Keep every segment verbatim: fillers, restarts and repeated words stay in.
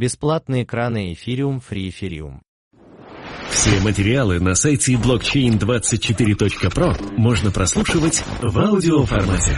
Бесплатные краны Ethereum Free Ethereum. Все материалы на сайте блокчейн двадцать четыре точка про можно прослушивать в аудиоформате.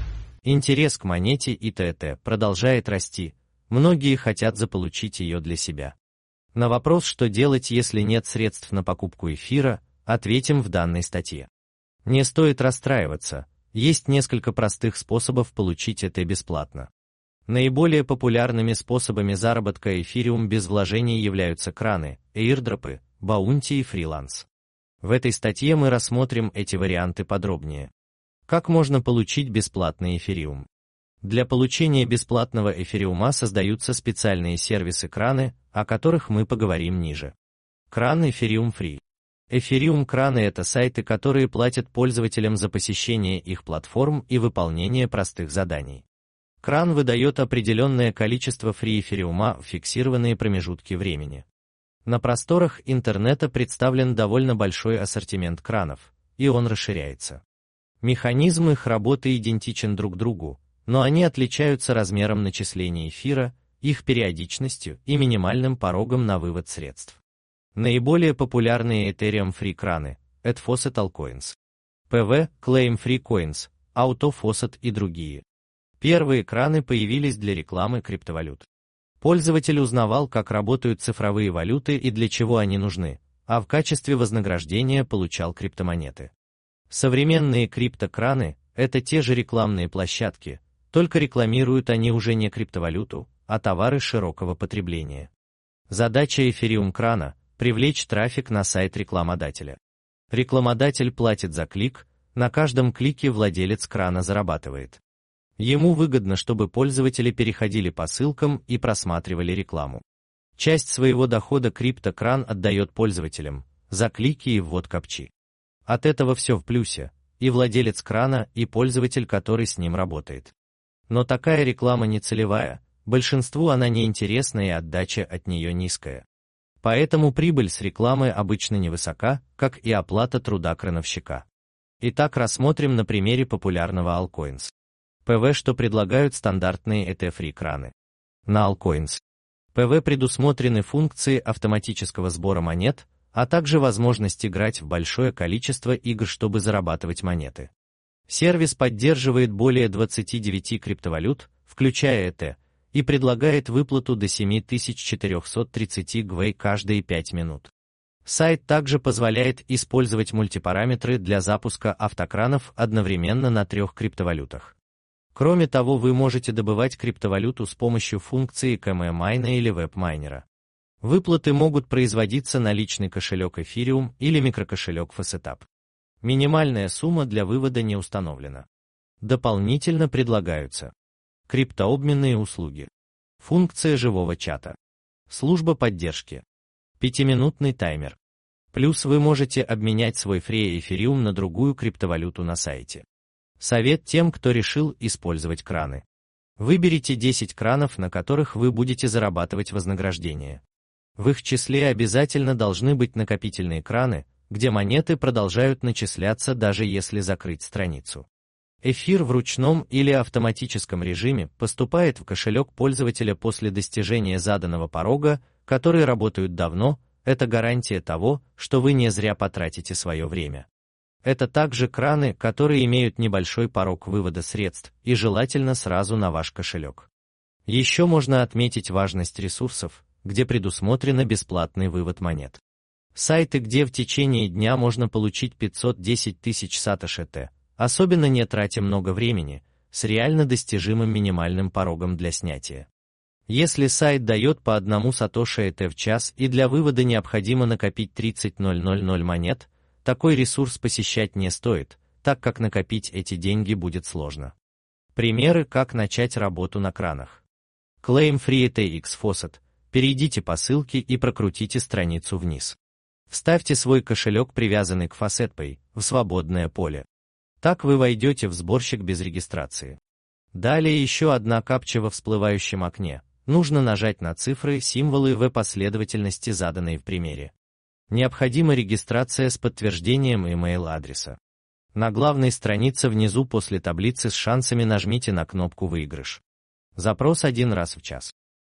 Интерес к монете и тэ тэ продолжает расти, многие хотят заполучить ее для себя. На вопрос, что делать, если нет средств на покупку эфира, ответим в данной статье. Не стоит расстраиваться, есть несколько простых способов получить это бесплатно. Наиболее популярными способами заработка эфириум без вложений являются краны, эирдропы, баунти и фриланс. В этой статье мы рассмотрим эти варианты подробнее. Как можно получить бесплатный эфириум? Для получения бесплатного эфириума создаются специальные сервисы-краны, о которых мы поговорим ниже. Кран Ethereum Free. Эфириум-краны – это сайты, которые платят пользователям за посещение их платформ и выполнение простых заданий. Кран выдает определенное количество фри эфириума в фиксированные промежутки времени. На просторах интернета представлен довольно большой ассортимент кранов, и он расширяется. Механизм их работы идентичен друг другу, но они отличаются размером начисления эфира, их периодичностью и минимальным порогом на вывод средств. Наиболее популярные Ethereum Free краны – AtFaucet Altcoins, пи ви, Claim Free Coins, AutoFaucet и другие. Первые краны появились для рекламы криптовалют. Пользователь узнавал, как работают цифровые валюты и для чего они нужны, а в качестве вознаграждения получал криптомонеты. Современные криптокраны – это те же рекламные площадки, только рекламируют они уже не криптовалюту, а товары широкого потребления. Задача эфириум-крана – привлечь трафик на сайт рекламодателя. Рекламодатель платит за клик, на каждом клике владелец крана зарабатывает. Ему выгодно, чтобы пользователи переходили по ссылкам и просматривали рекламу. Часть своего дохода криптокран отдает пользователям за клики и ввод капчи. От этого все в плюсе, и владелец крана, и пользователь, который с ним работает. Но такая реклама не целевая, большинству она не интересна и отдача от нее низкая. Поэтому прибыль с рекламы обычно невысока, как и оплата труда крановщика. Итак, рассмотрим на примере популярного Altcoins. пи ви, что предлагают стандартные и ти эф-free краны. На Altcoins пи ви предусмотрены функции автоматического сбора монет, а также возможность играть в большое количество игр, чтобы зарабатывать монеты. Сервис поддерживает более двадцати девяти криптовалют, включая и ти, и предлагает выплату до семь тысяч четыреста тридцать гвей каждые пять минут. Сайт также позволяет использовать мультипараметры для запуска автокранов одновременно на трех криптовалютах. Кроме того, вы можете добывать криптовалюту с помощью функции кей эм майна или веб-майнера. Выплаты могут производиться на личный кошелек Ethereum или микрокошелек Facetap. Минимальная сумма для вывода не установлена. Дополнительно предлагаются криптообменные услуги, функция живого чата, служба поддержки, пятиминутный таймер. Плюс вы можете обменять свой Free Ethereum на другую криптовалюту на сайте. Совет тем, кто решил использовать краны. Выберите десять кранов, на которых вы будете зарабатывать вознаграждение. В их числе обязательно должны быть накопительные краны, где монеты продолжают начисляться, даже если закрыть страницу. Эфир в ручном или автоматическом режиме поступает в кошелек пользователя после достижения заданного порога, которые работают давно, это гарантия того, что вы не зря потратите свое время. Это также краны, которые имеют небольшой порог вывода средств и желательно сразу на ваш кошелек. Еще можно отметить важность ресурсов, где предусмотрено бесплатный вывод монет. Сайты, где в течение дня можно получить пятьсот десять тысяч сатоши тэ, особенно не тратя много времени, с реально достижимым минимальным порогом для снятия. Если сайт дает по одному сатоши тэ в час и для вывода необходимо накопить тридцать тысяч монет, такой ресурс посещать не стоит, так как накопить эти деньги будет сложно. Примеры, как начать работу на кранах. Claim Free и ти экс Faucet. Перейдите по ссылке и прокрутите страницу вниз. Вставьте свой кошелек, привязанный к FaucetPay, в свободное поле. Так вы войдете в сборщик без регистрации. Далее еще одна капча во всплывающем окне. Нужно нажать на цифры, символы в последовательности, заданной в примере. Необходима регистрация с подтверждением email-адреса. На главной странице внизу после таблицы с шансами нажмите на кнопку «Выигрыш». Запрос один раз в час.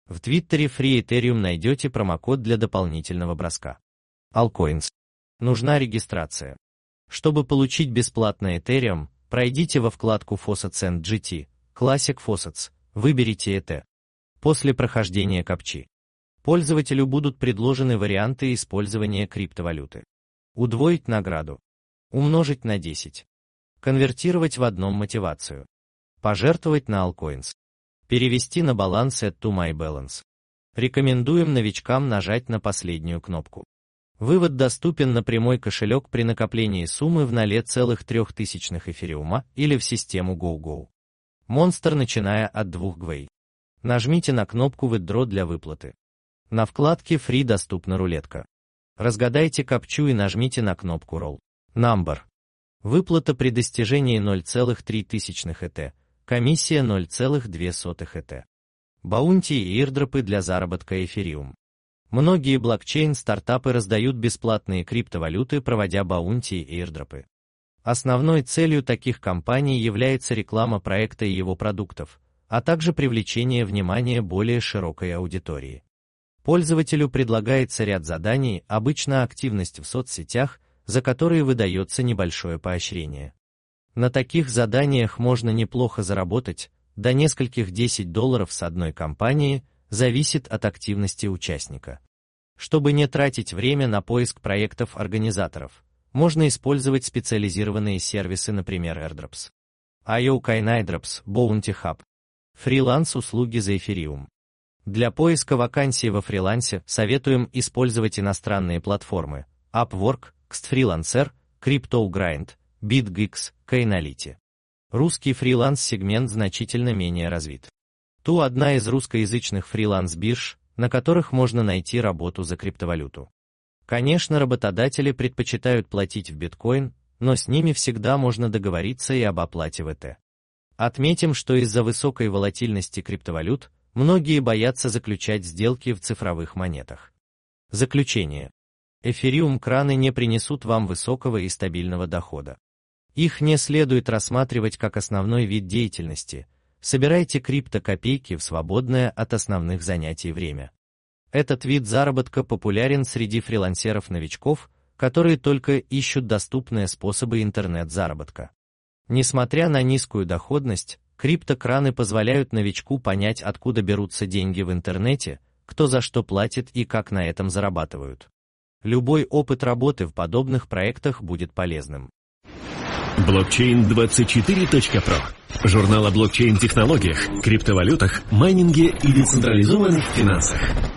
В Твиттере Free Ethereum найдете промокод для дополнительного броска. Allcoins. Нужна регистрация. Чтобы получить бесплатно Ethereum, пройдите во вкладку Faucets энд джи ти, Classic Faucets, выберите и ти. После прохождения капчи пользователю будут предложены варианты использования криптовалюты. Удвоить награду. Умножить на десять. Конвертировать в одном мотивацию. Пожертвовать на Allcoins. Перевести на баланс Add to My Balance. Рекомендуем новичкам нажать на последнюю кнопку. Вывод доступен на прямой кошелек при накоплении суммы в ноль целых три десятых эфириума или в систему GoGo. Монстр, начиная от двух гвей. Нажмите на кнопку Withdraw для выплаты. На вкладке Free доступна рулетка. Разгадайте капчу и нажмите на кнопку Roll Number. Выплата при достижении ноль целых три десятых и ти. Комиссия ноль целых две сотых и ти. Баунти и ирдропы для заработка эфириум. Многие блокчейн-стартапы раздают бесплатные криптовалюты, проводя баунти и ирдропы. Основной целью таких компаний является реклама проекта и его продуктов, а также привлечение внимания более широкой аудитории. Пользователю предлагается ряд заданий, обычно активность в соцсетях, за которые выдается небольшое поощрение. На таких заданиях можно неплохо заработать, до нескольких десять долларов с одной компании, зависит от активности участника. Чтобы не тратить время на поиск проектов организаторов, можно использовать специализированные сервисы, например, Airdrops, ай о Coinairdrops, Bounty Hub. Фриланс-услуги за эфириум. Для поиска вакансий во фрилансе советуем использовать иностранные платформы Upwork, Xfreelancer, CryptoGrind, BitGeeks, Coinality. Русский фриланс-сегмент значительно менее развит. Ту одна из русскоязычных фриланс-бирж, на которых можно найти работу за криптовалюту. Конечно, работодатели предпочитают платить в биткоин, но с ними всегда можно договориться и об оплате в и ти. Отметим, что из-за высокой волатильности криптовалют, многие боятся заключать сделки в цифровых монетах. Заключение. Эфириум-краны не принесут вам высокого и стабильного дохода. Их не следует рассматривать как основной вид деятельности. Собирайте криптокопейки в свободное от основных занятий время. Этот вид заработка популярен среди фрилансеров-новичков, которые только ищут доступные способы интернет-заработка. Несмотря на низкую доходность, криптокраны позволяют новичку понять, откуда берутся деньги в интернете, кто за что платит и как на этом зарабатывают. Любой опыт работы в подобных проектах будет полезным. блокчейн двадцать четыре точка про. Журнал о блокчейн-технологиях, криптовалютах, майнинге и децентрализованных финансах.